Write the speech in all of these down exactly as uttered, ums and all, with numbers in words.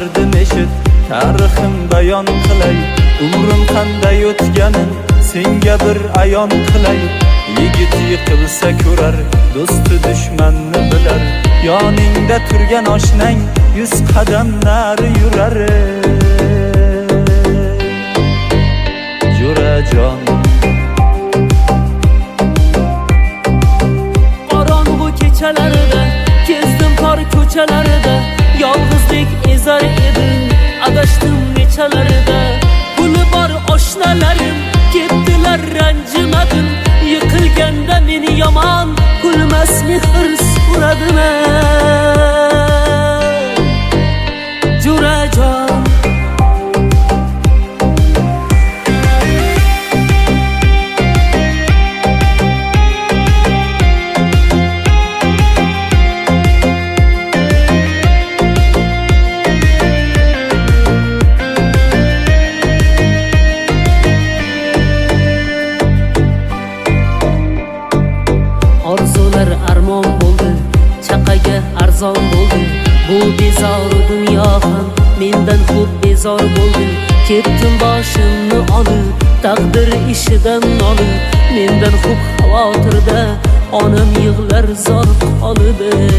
dardim eshit, tarixim bayon qilay, umrim qanday o'tganin senga bir ayon qilay. Yigit yiqilsa ko'rar, do'sti dushmanni bilar, yoningda turgan oshnang yuz qadam nari yurar. Jo'rajon qorong'u kechalarida kezdim tor ko'chalarida, yolg'izlik ezar edi adashdim nechalarida. Puli bor oshnalarim ketdilar ranjimadim, yiqilganda meni yomon kulmas mehr so'radilar. Jo'rajon orzular armon bo'ldi, chaqaga arzon bo'ldi. Bu bezor dunyo ham mendan ko'p bezor bo'ldi. Ketdim boshimni olib, taqdir ishidan nolib, mendan ko'p xavotirda onam yig'lar zor qolib.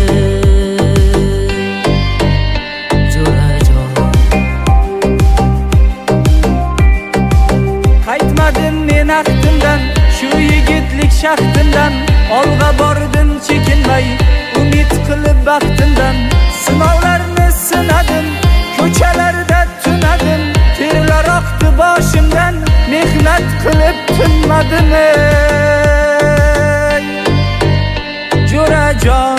Jo'rajon qaytmadim men axtimdan, shu yigitlik shaxtimdan, olg'a bordim chekinmay, umid qilib baxtimdan. Sinovlarni sinadim, ko'chalarda tunadim, terlar oqdi boshimdan, mehnat qilib tinmadim. Jo'rajon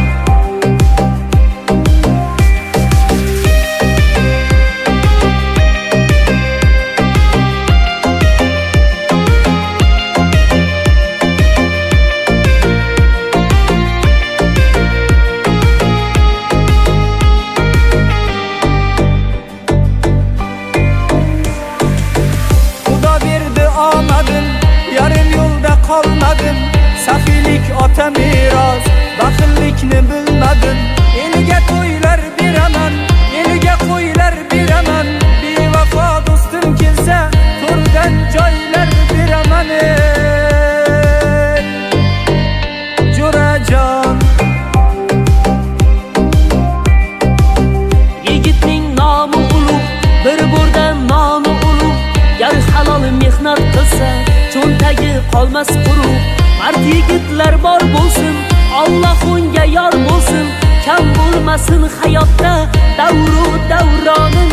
yarim yo'lda qolmadim, saxiylik ota meros, baxillikni bilmadim. Eliga to'ylar beraman, eliga qo'ylar beraman, bevafo do'stim kelsa to'rdan joylar beraman. Jo'rajon yigitning nomi ulug', bir burdan nomi ulug'. Gar halol mehnat qilsa cho'ntagi qolmas quruq. Mard yigitlar bor bo'lsin, Alloh unga yor bo'lsin. Kam bo'lmasin hayotda davru davronin